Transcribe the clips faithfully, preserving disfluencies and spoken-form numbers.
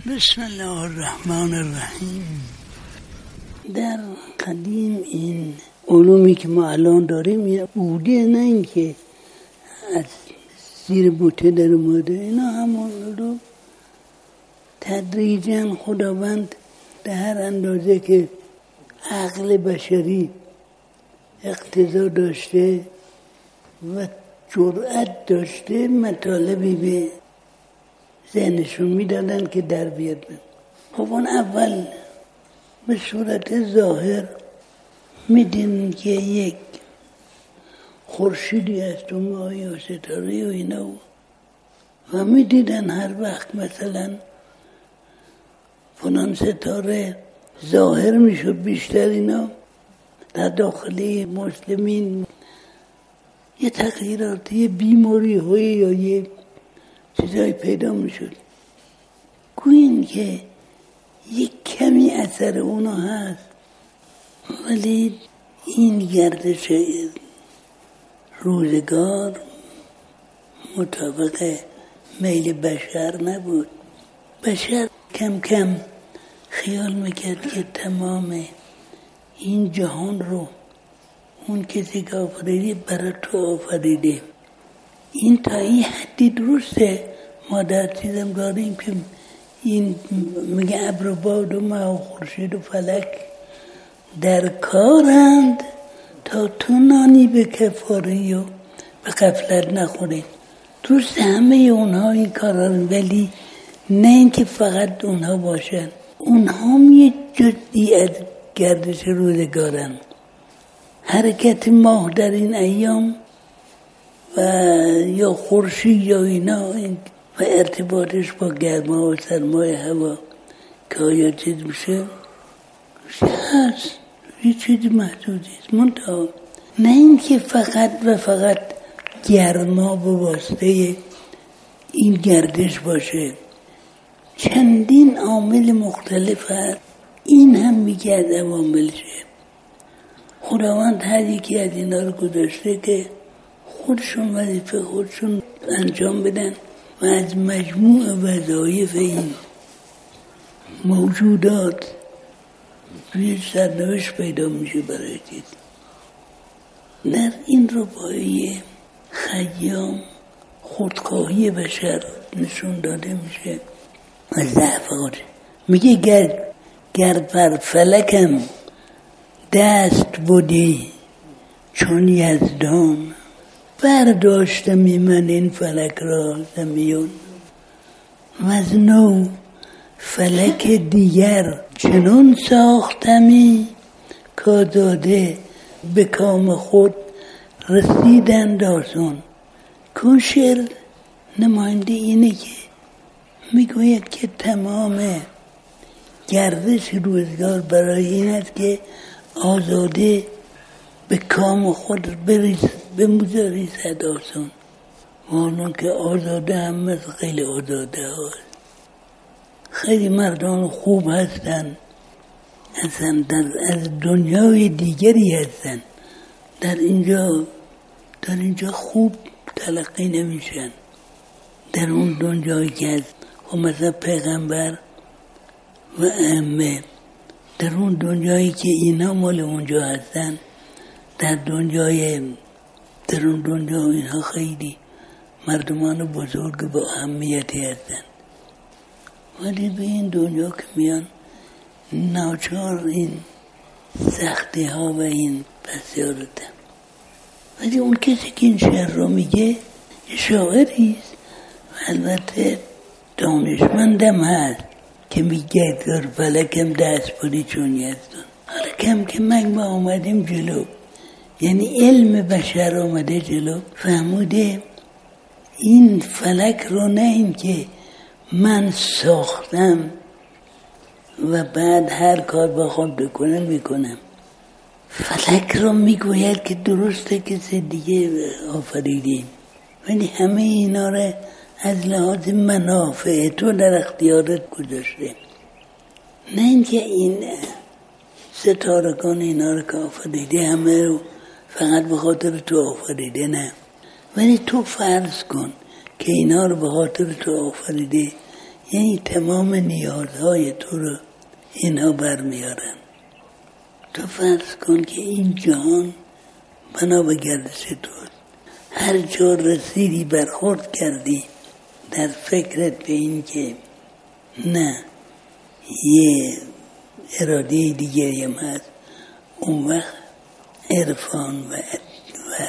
بسم الله الرحمن الرحیم. در قدیم این علومی که ما الان داریم بوده، نه اینکه از زیر بوته در اومده، اینا همون رو تدریجاً خداوند در هر اندازه که عقل بشری اقتضا داشته و جرأت داشته مطالبی به ذهنشون میدادن که در بیاد. خب اون اول به صورت ظاهر میدین که یک خورشیدی هست و ماهی و ستاره و اینا و میدیدن هر وقت مثلا فلان ستاره ظاهر میشد بیشتر، اینا در داخلی مسلمین یه تغییرات، یه بیماری های یا یه چیزایی پیدا میشد. گویین که یک کمی اثر اونا هست، ولی این گردش روزگار مطابق میل بشر نبود. بشر کم کم خیال میکرد که تمام این جهان رو اون کسی که آفریده برای تو آفریده. این تا این حدی درسته. ما در چیزم داریم که این میگه ابر و باد و ماه و خورشید و فلک در کارند تا تو نانی به کفاری و به غفلت نخوری. درسته همه اونها این کاران، ولی نه اینکه فقط اونها باشن، اونها هم یه جزئی از گردش روزگارن. حرکت ماه در این ایام و یا خورشید یا اینا و ارتباطش با گرما و سرمای هوا که آیا چیز میشه هست، یه چیزی محدودی است. منتها نه اینکه فقط و فقط گرما به واسطه این گردش باشه، چندین عامل مختلف هست. این هم میگه از عواملشه. خداوند هر یکی از اینا رو گذاشته که خودشون وظیفه خودشون انجام بدن و از مجموع وظایف این موجودات توی سرنوشت پیدا میشه برای چیز. در این رو بایی خیام خودخواهی بشر نشون داده میشه و ضعف خودش. میگه گر, گر بر فلکم دست بودی چون یزدان، برداشتمی من این فلک را زمیون و از نو فلک دیگر چنون ساختمی کازاده به کام خود رسیدند آسان. کن شعر نماینده اینه که میگوید که تمام گردش روزگار برای این است که آزاده به کام خود بریز به موزه صد آسان. مانون که آزاده هم مثل خیلی آزاده هست. خیلی مردان خوب هستن، اصلا در از دنیای دیگری هستن، در اینجا در اینجا خوب تلقی نمیشن. در اون دنیایی که هست و مثلا پیغمبر و ائمه، در اون دنیایی که اینا مال اونجا هستن، در دنیای در اون دنیا اینها خیلی مردمان بزرگ با اهمیتی هستن، ولی به این دنیا که میان ناچار این سختی ها و این بسیارتن. ولی اون کسی که این شعر رو میگه شاعریست و البته دانشمندم هست که میگه در فلکم دست بودی چون یزدان. حالا کم که ما آمدیم جلو، یعنی علم بشر آمده جلو، فهموده این فلک رو نه این که من ساختم و بعد هر کار بخوام بکنم میکنم. فلک رو میگوید که درسته کسی دیگه آفریدیم، ولی همه اینا رو از لحاظ منافع تو در اختیارت گذاشته. نه اینکه این ستارگان اینا رو که آفریده همه رو فقط به خاطر تو آفریده، نه، ولی تو فرض کن که اینا رو به خاطر تو آفریده یعنی تمام نیازهای تو رو اینها برمیارن. تو فرض کن که این جهان بنا به گردش توست، هر جا رسیدی برخورد کردی در فکرت به این که نه یه اراده دیگری هم هست، اون وقت عرفان و و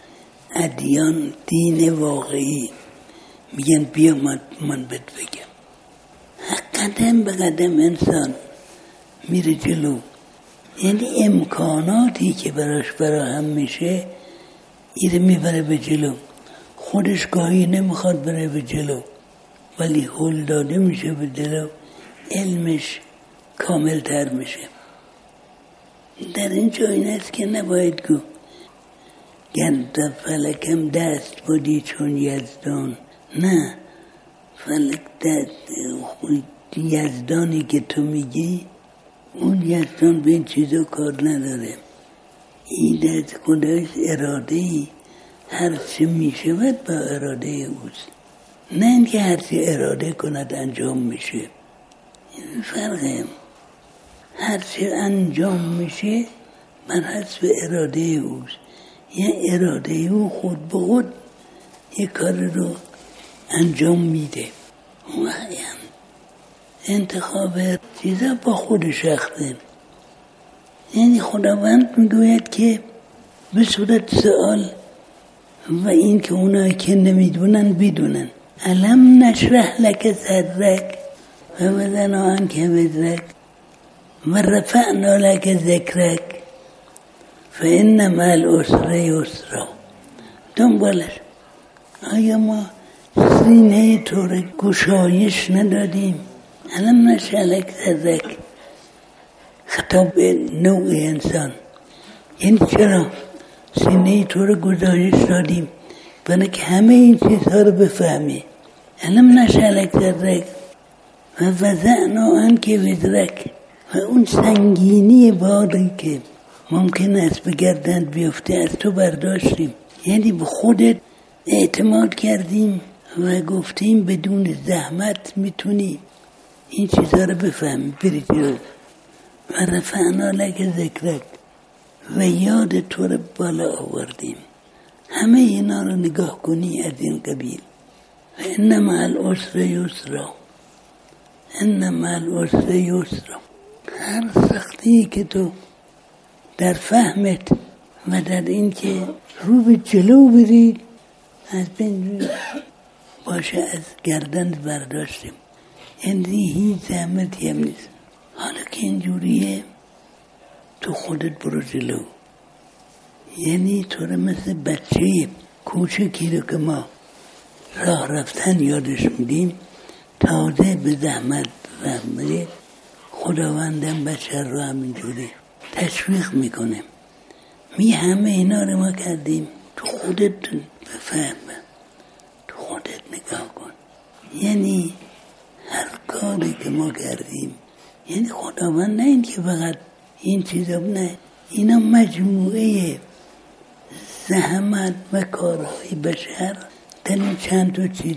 ادیان دین واقعی میگن بیا من, من بهت بگم. قدم به قدم انسان میره جلو، یعنی امکاناتی که براش فراهم میشه ایره میبره به جلو. خودش گاهی نمیخواد بره به جلو ولی هل داده میشه به جلو، علمش کامل تر میشه. در این جایی است که نباید گو گرد فلکم دست بودی چون یزدان. نه، فلک دست یزدانی که تو میگی اون یزدان به این چیزا کار نداره. این دست خدایش اراده ای هر چه میشود با اراده اوست، نه اینکه هر چه اراده کند انجام میشه. این فرقه. هر چه انجام میشه بر حسب اراده اوست، یه اراده او خود به خود یه کار رو انجام میده. وقیم انتخاب چیزا با خود شخصه. یعنی خداوند میگوید که به صورت سوال و این که اونایی که نمیدونن بدونن. الم نشرح لک صدرک و وضعنا عنک وزرک و رفعنا لک ذکرک فإن مع العسر یسرا. دنبالش آیا ما سینه تو رو گشایش ندادیم؟ الم نشرح لک صدرک خطاب به نوع انسان. یعنی چرا سینه تو رو گشایش دادیم؟ برای که همه این چیزها رو بفهمی. الم نشرح لک صدرک و وضعنا عنک وزرک و اون سنگینی باری که ممکن است به گردنت بیفته از تو برداشتیم. یعنی به خودت اعتماد کردیم و گفتیم بدون زحمت میتونی این چیزها رو بفهمی. بری جلو. و رفعنا لک ذکرک و یاد تو رو بالا آوردیم. همه اینا رو نگاه کنی از این قبیل. و ان مع العسر یسرا، ان مع العسر یسرا. هر سختی که تو در فهمت و در این که رو به جلو برید از بین باشه از گردن برداشتیم. یعنی هیچ زحمتی هم نیست. حالا که اینجوریه تو خودت برو جلو. یعنی تو رو مثل بچه کوچکی رو که ما راه رفتن یادش میدیم تازه به زحمت فهمید، خداوندم بچه رو همینجوری تشویق میکنه. می همه اینا رو ما کردیم، تو خودت بفهم، تو خودت نگاه کن. یعنی هر کاری که ما کردیم، یعنی خداوند نه این که فقط این چیزا، نه، اینا مجموعه زحمت و کارهای بشر در این چند تا چیز.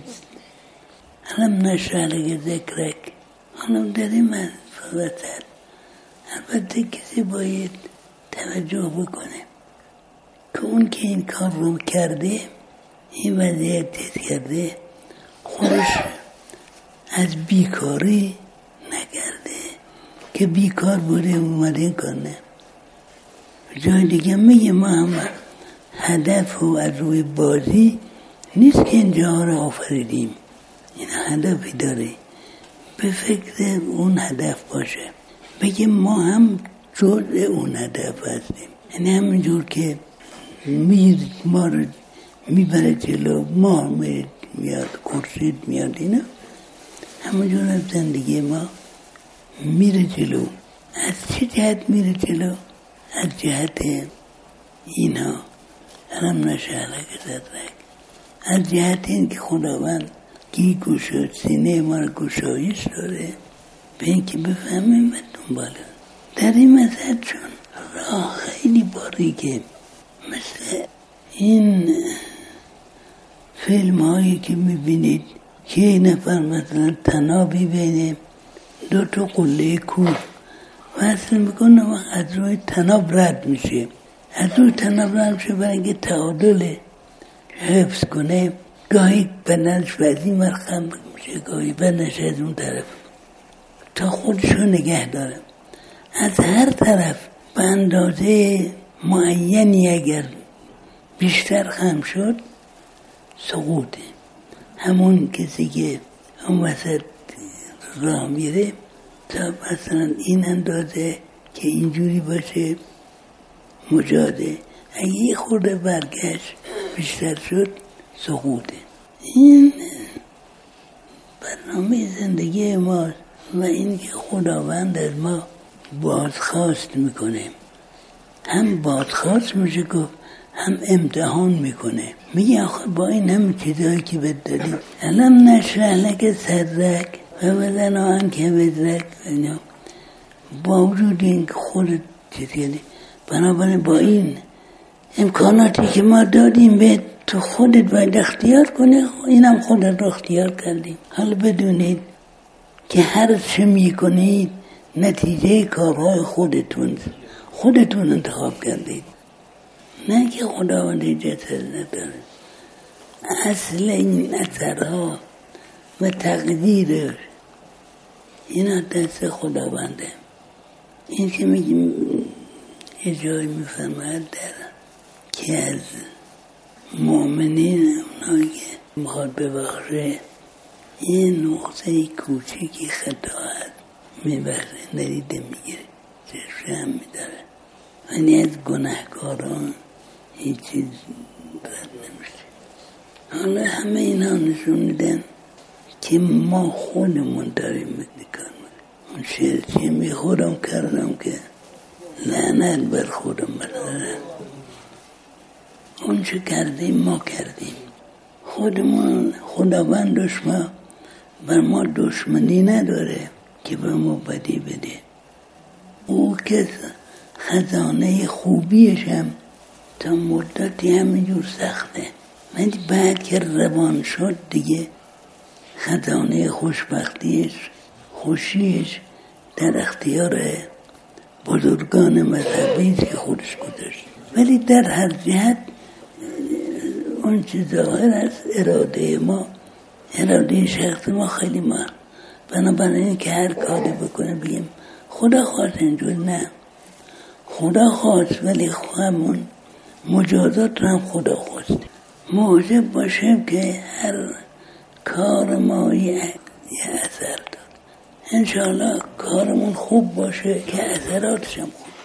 الم نشرح لک ذکرک. حالا در این وسط البته کسی باید توجه بکنه که اون که این کار رو کرده، این وضعیت تیز کرده، خودش از بیکاری نکرده که بیکار بوده اومده این کار. نه، جای دیگه میگه ما هم هدف و از روی بازی نیست که اینجا رو آفریدیم. این هدفی داره، به فکر اون هدف باشه، بگه ما هم جزء اون هدف هستیم. یعنی همینجور که میر ما رو میبره جلو، ما میاد خورشید میاد، اینا همینجور از زندگی ما میره جلو. از چه جهت میره جلو؟ از جهت اینا الم نشرح لک صدرک، از جهت این که خداوند گی گشاد سینه ما رو گشایش داره به این که بفهمیم و دنباله. در این مذهب چون راه خیلی باریکه، مثل این فیلم هایی که میبینید که این نفر مثلا تنابی بین دو تا قله کوه وصل میکنه و از روی تناب رد میشه، از روی تناب رد میشه برای اینکه تعادل حفظ کنه. گاهی بدنش به این مرخم میشه، گاهی بدنش از اون طرف تا خودشو نگه داره. از هر طرف به اندازه معینی اگر بیشتر خم شد سقوطه. همون کسی که اون وسط راه میره تا مثلا این اندازه که اینجوری باشه مجاده، اگه یه خورده برگشت بیشتر شد سقوطه. این برنامه زندگی ماست و این که خداوند از ما بازخواست میکنه. هم بازخواست میشه گفت، هم امتحان میکنه. میگه آخه با این همه چیزایی که بهت دادیم، الان نشرح لک صدرک و وضعنا عنک وزرک، با وجود این که خودت چیزی، بنابراین با این امکاناتی که ما دادیم به تو خودت باید اختیار کنی، اینم خودت رو اختیار کردیم. حالا بدونید که هر چه میکنید نتیجه کارهای خودتون خودتون انتخاب کردید، نه که خداوند اجازه نداره. اصل این اثرها و تقدیر اینا دست خداونده. این که میگیم یه جایی میفرماید در که از مؤمنین اونایی که میخواد ببخشه یه نقطه کوچیکی خطا هست میبخشه، ندیده میگیره، چشم هم میداره، ولی از گناهکاران هیچ چیز رد نمیشه. حالا همه اینا نشون میدن که ما خودمون داریم میکنیم. اون شعر چیه میخورم کردم که لعنت بر خودم بردارم. اون چه کردیم ما کردیم. خودمون خداوند دشمن بر ما دشمنی نداره که بر ما بدی بده. او که خزانه خوبیش هم تا مدتی همینجور سخته، ولی بعد که روان شد دیگه خزانه خوشبختیش خوشیش در اختیار بزرگان مذهبی که خودش گذاشت. ولی در هر جهت اون چه ظاهر است اراده ما، اراده شخص ما خیلی ما، بنابراین که هر کاری بکنه بگیم خدا خواست، اینجور نه، خدا خواست ولی همون مجازات رو هم خدا خواست. مواظب باشیم که هر کار ما یه اثر داد. انشاءالله کارمون خوب باشه که اثراتش هم خوب.